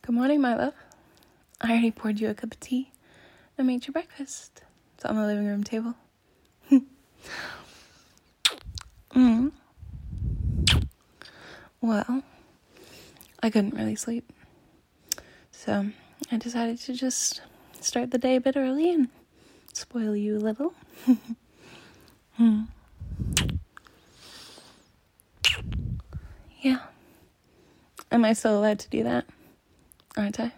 Good morning, my love. I already poured you a cup of tea and made your breakfast. It's on the living room table. Well, I couldn't really sleep. So I decided to just start the day a bit early and spoil you a little. Yeah. Am I still allowed to do that? Aren't I?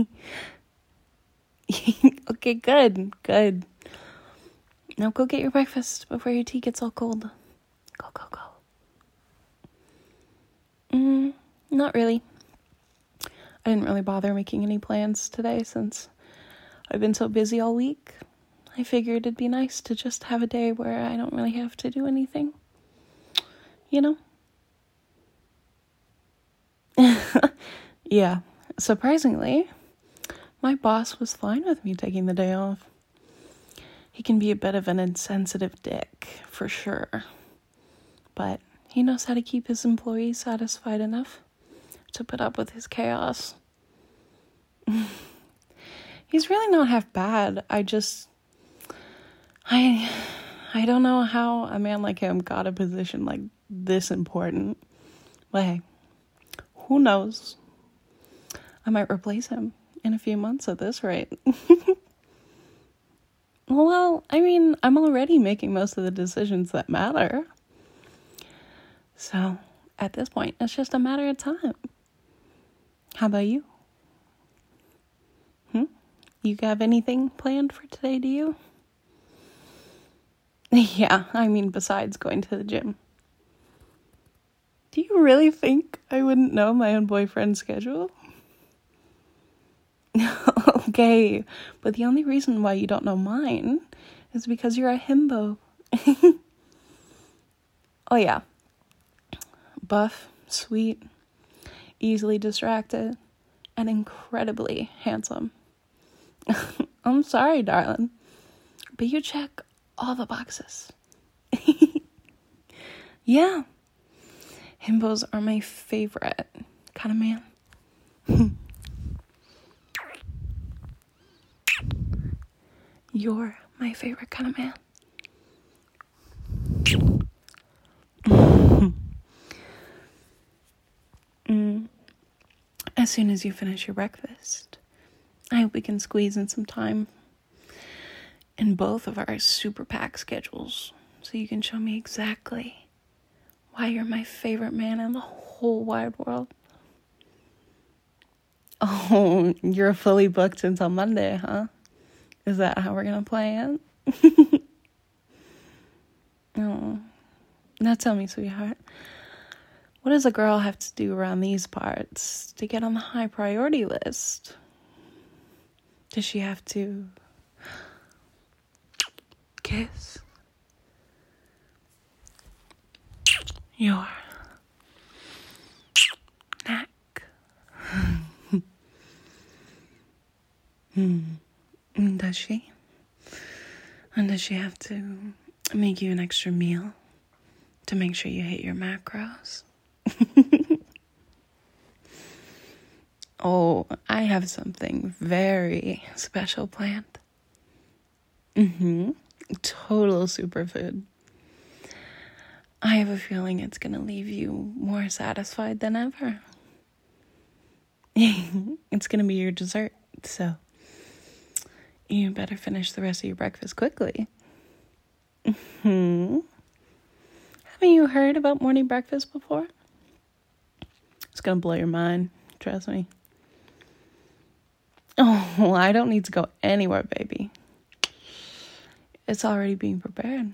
Okay, good. Now go get your breakfast before your tea gets all cold. Go. Not really. I didn't really bother making any plans today since I've been so busy all week. I figured it'd be nice to just have a day where I don't really have to do anything. You know? Yeah. Surprisingly, my boss was fine with me taking the day off. He can be a bit of an insensitive dick, for sure. But he knows how to keep his employees satisfied enough to put up with his chaos. He's really not half bad. I don't know how a man like him got a position like this important. But hey, who knows? I might replace him in a few months at this rate. Well, I mean, I'm already making most of the decisions that matter. So, at this point, it's just a matter of time. How about you? You have anything planned for today, do you? Yeah, I mean, besides going to the gym. Do you really think I wouldn't know my own boyfriend's schedule? Okay, but the only reason why you don't know mine is because you're a himbo. Oh yeah. Buff, sweet, easily distracted, and incredibly handsome. I'm sorry, darling, but you check all the boxes. Yeah. Himbos are my favorite kind of man. You're my favorite kind of man. As soon as you finish your breakfast, I hope we can squeeze in some time in both of our super packed schedules so you can show me exactly why you're my favorite man in the whole wide world. Oh, you're fully booked until Monday, huh? Is that how we're gonna play it? Oh, now tell me, sweetheart, what does a girl have to do around these parts to get on the high priority list? Does she have to kiss your neck? Does she? And does she have to make you an extra meal to make sure you hit your macros? Oh, I have something very special planned. Total superfood. I have a feeling it's gonna leave you more satisfied than ever. It's gonna be your dessert, so you better finish the rest of your breakfast quickly. Haven't you heard about morning breakfast before? It's gonna blow your mind, trust me. Oh, I don't need to go anywhere, baby. It's already being prepared.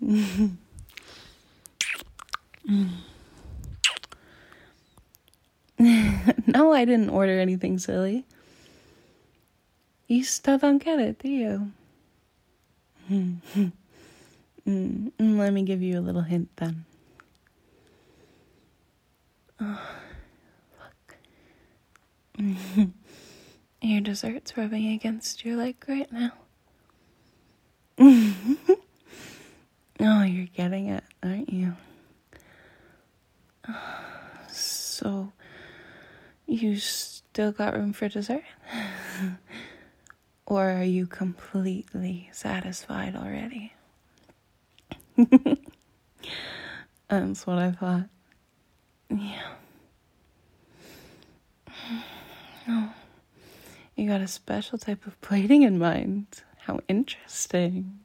No, I didn't order anything silly. You still don't get it, do you? Let me give you a little hint then. Oh, fuck. Your dessert's rubbing against your leg right now. Oh, you're getting it, aren't you? So, you still got room for dessert? Or are you completely satisfied already? That's what I thought. Yeah. Oh, you got a special type of plating in mind. How interesting.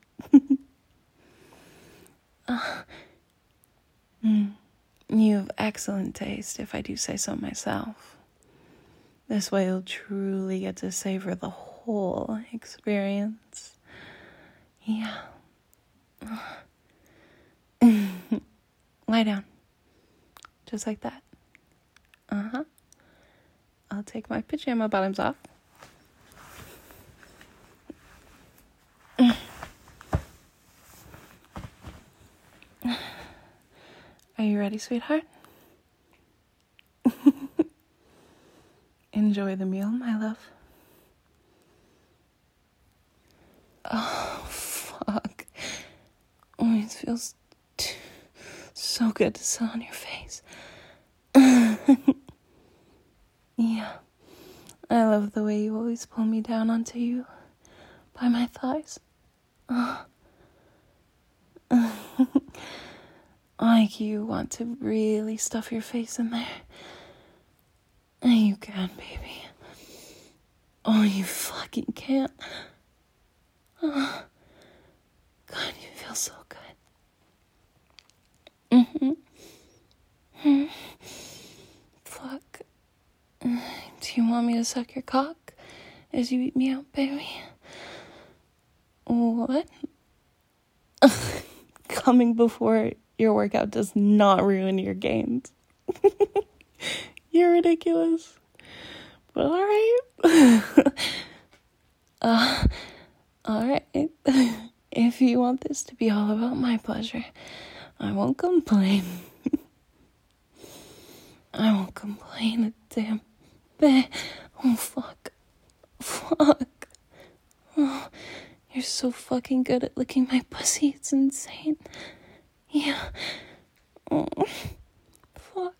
You have excellent taste, if I do say so myself. This way you'll truly get to savor the whole experience. Yeah. Lie down. Just like that. Uh-huh. I'll take my pajama bottoms off. Are you ready, sweetheart? Enjoy the meal, my love. Oh, fuck. Oh, it feels so good to sit on your face. Yeah. I love the way you always pull me down onto you by my thighs. Like you want to really stuff your face in there. And you can, baby. Oh, you fucking can't. God, you feel so good. Fuck. Do you want me to suck your cock as you eat me out, baby? What? Coming before your workout does not ruin your gains. You're ridiculous. But alright. Alright. If you want this to be all about my pleasure, I won't complain. I won't complain a damn bit. Oh, fuck. Fuck. Oh, you're so fucking good at licking my pussy. It's insane. Yeah. Oh, fuck.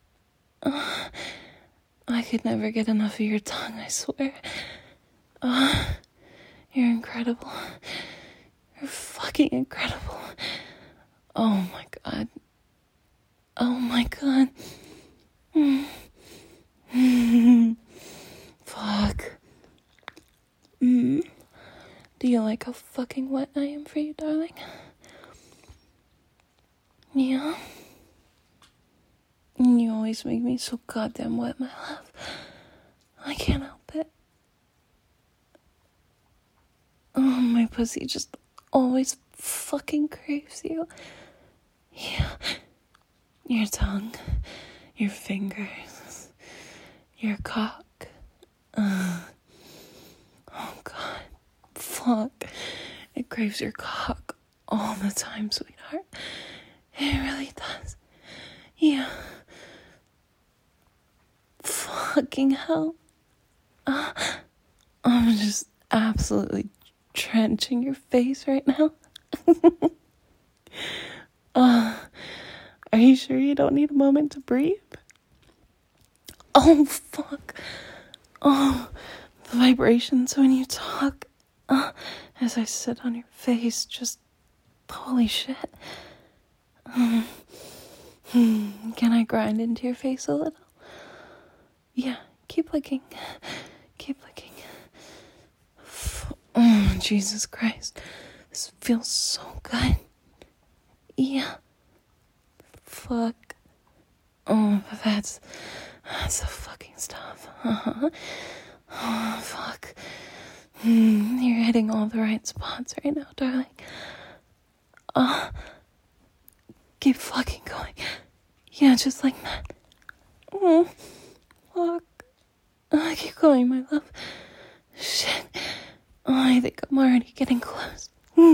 I could never get enough of your tongue, I swear. You're incredible. You're fucking incredible. Oh my god. Oh my god. Fuck. Do you like how fucking wet I am for you, darling? Yeah? You always make me so goddamn wet, my love. I can't help it. Oh, my pussy just always fucking craves you. Yeah. Your tongue, your fingers, your cock. Oh, God. Fuck. It craves your cock all the time, sweetheart. It really does. Yeah. Fucking hell. I'm just absolutely drenching your face right now. Are you sure you don't need a moment to breathe? Oh, fuck. Oh, the vibrations when you talk. As I sit on your face, just holy shit. Can I grind into your face a little? Yeah, keep licking. Keep licking. Oh, Jesus Christ. This feels so good. Yeah. Fuck. Oh, that's the fucking stuff. Oh, fuck. You're hitting all the right spots right now, darling. Keep fucking going. Yeah, just like that. Oh, fuck. Keep going, my love. Shit. Oh, I think I'm already getting close.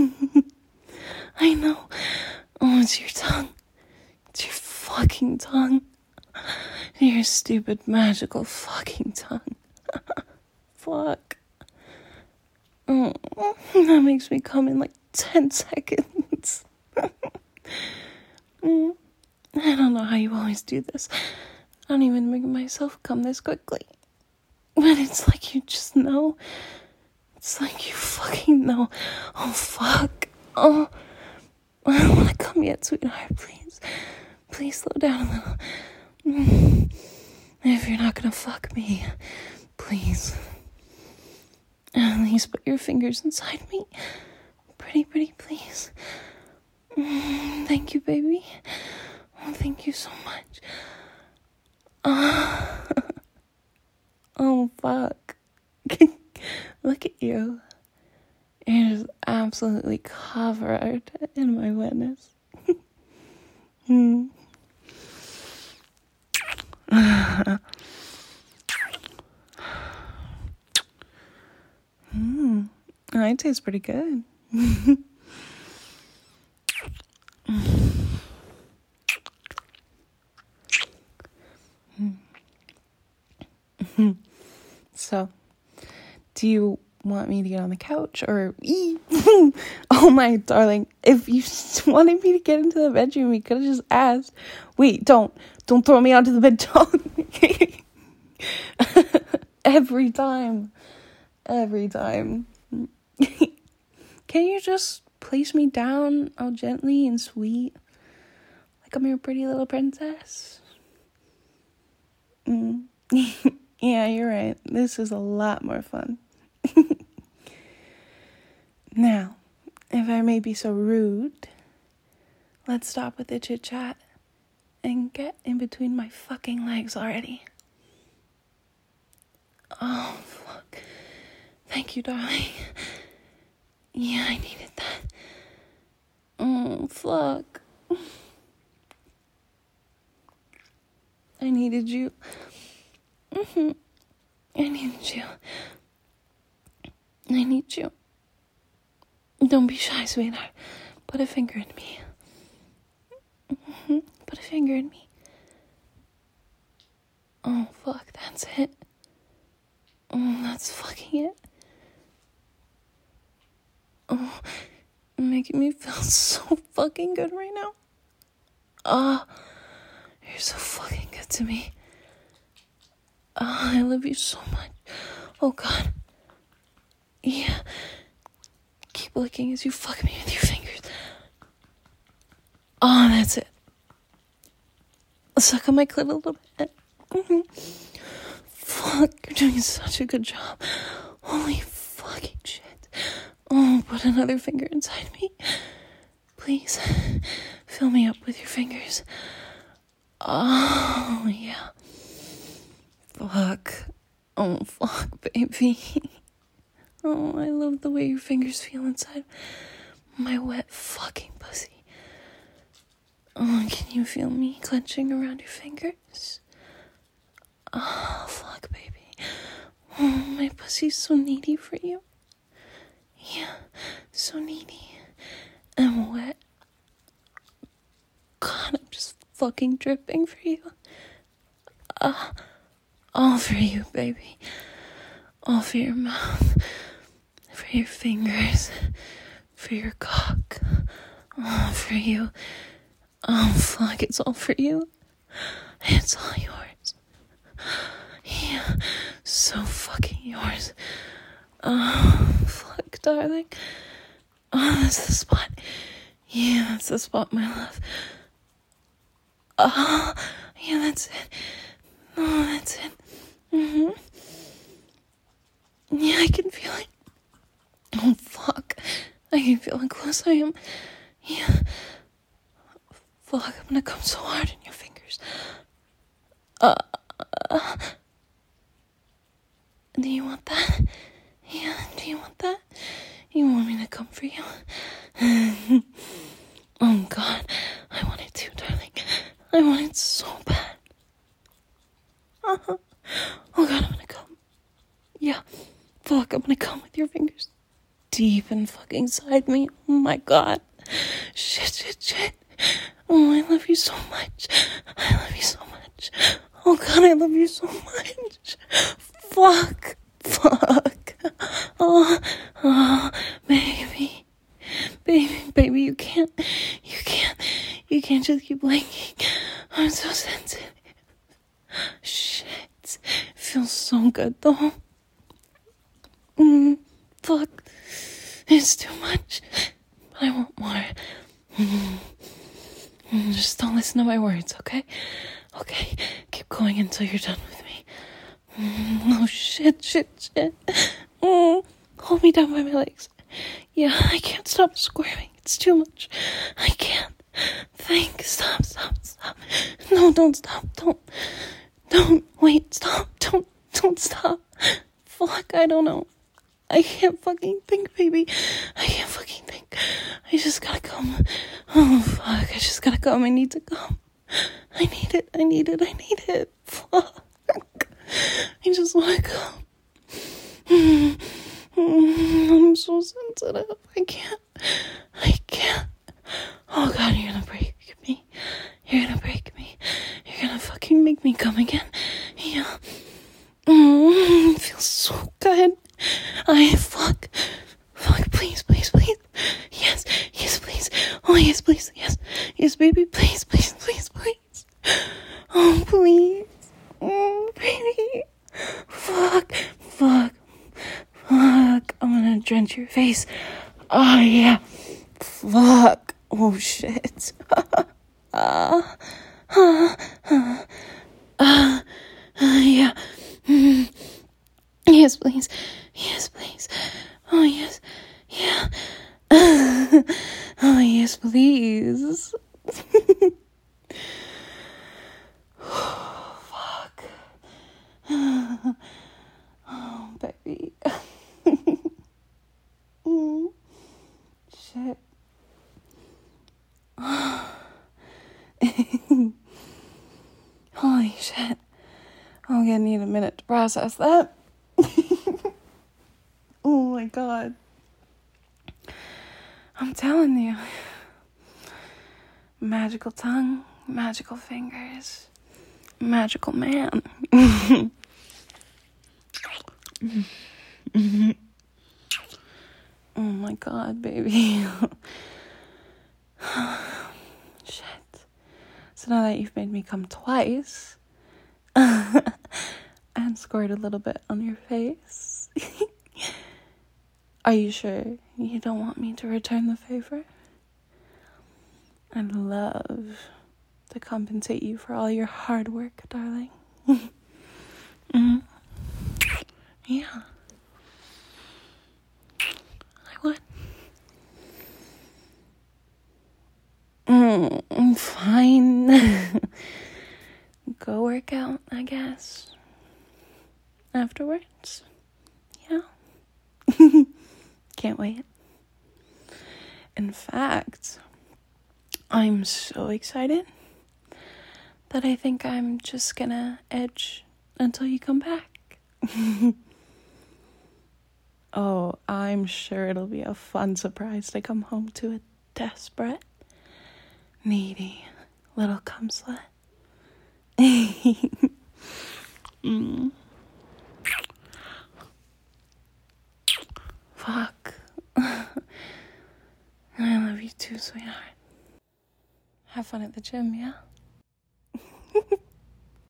I know. Oh, it's your tongue. It's your fucking tongue. Your stupid, magical fucking tongue. Fuck. Oh, that makes me come in like 10 seconds. I don't know how you always do this. I don't even make myself come this quickly. But it's like you just know. It's like you fucking know. Oh, fuck. Oh, I don't want to come yet, sweetheart. Please. Please slow down a little. If you're not gonna fuck me, please. At least put your fingers inside me. Pretty, please. Thank you, baby. Oh, thank you so much. Oh, fuck. Look at you. You're just absolutely covered in my wetness. It tastes pretty good. So, do you want me to get on the couch or oh my darling, if you wanted me to get into the bedroom, you could have just asked. Wait, don't throw me onto the bed. Don't. every time can you just place me down all gently and sweet like I'm your pretty little princess? Yeah, you're right, this is a lot more fun. Now, if I may be so rude, let's stop with the chit chat and get in between my fucking legs already. Oh, fuck. Thank you, darling. Yeah, I needed that. Oh, fuck. I needed you. I needed you. I need you. Don't be shy, sweetheart. Put a finger in me. Put a finger in me. Oh, fuck, that's it. Oh, that's fucking it. Oh, you're making me feel so fucking good right now. You're so fucking good to me. I love you so much. Oh, God. Yeah. Keep licking as you fuck me with your fingers. Oh, that's it. Suck on my clit a little bit. Fuck, you're doing such a good job. Holy fucking shit. Oh, put another finger inside me. Please, fill me up with your fingers. Oh, yeah. Fuck. Oh, fuck, baby. Oh, I love the way your fingers feel inside my wet fucking pussy. Oh, can you feel me clenching around your fingers? Oh, fuck, baby. Oh, my pussy's so needy for you. Yeah, so needy. And wet. God, I'm just fucking dripping for you. All for you, baby. All for your mouth. For your fingers. For your cock. All for you. Oh, fuck, it's all for you. It's all yours. Yeah, so fucking yours. Oh, fuck, darling. Oh, that's the spot. Yeah, that's the spot, my love. Oh, yeah, that's it. Oh, that's it. Yeah, I can feel it. Oh, fuck. I can feel how close I am. Yeah. Fuck, I'm gonna come so hard in your fingers. Do you want that? Yeah, do you want that? You want me to come for you? Oh, God. I want it too, darling. I want it so bad. Oh, God, I'm gonna come. Yeah. Fuck, I'm gonna come with your fingers deep and fucking inside me. Oh, my God. Shit. Oh, I love you so much. I love you so much. Oh, God, I love you so much. Fuck. Oh, baby. Baby, you can't just keep blinking. I'm so sensitive. Shit. It feels so good good though. Fuck. It's too much. But I want more. Just don't listen to my words, okay? Okay. Keep going until you're done with me. Oh, shit. Hold me down by my legs. Yeah, I can't stop squirming. It's too much. I can't. Stop. No, don't stop. Don't. Wait, stop. Don't stop. Fuck, I don't know. I can't fucking think, baby. I can't fucking think. I just gotta come. Oh, fuck. I just gotta come. I need to come. I need it. Fuck. I just wanna come. I'm so sensitive. I can't. Oh, God, you're gonna break me. You're gonna fucking make me come again. Yeah. It feels so good. Fuck, please. Yes, please. Oh, yes, please. Yes, baby, please. Oh, please. Baby. Fuck. I'm gonna drench your face. Oh, yeah. Fuck. Oh, shit. Yeah. Yes, please. Oh, yes. Yeah. Oh, yes, please. Fuck. Oh, baby. Shit. Holy shit. I'm gonna need a minute to process that. Oh my God. I'm telling you. Magical tongue, magical fingers, magical man. Oh my God, baby. Shit. So now that you've made me come twice and scored a little bit on your face, are you sure you don't want me to return the favor? I'd love to compensate you for all your hard work, darling. Yeah. I would. Fine. Go work out, I guess. Afterwards. Yeah. Can't wait. In fact, I'm so excited that I think I'm just gonna edge until you come back. Oh, I'm sure it'll be a fun surprise to come home to a desperate, needy little cum slut. Fuck. I love you too, sweetheart. Have fun at the gym, yeah?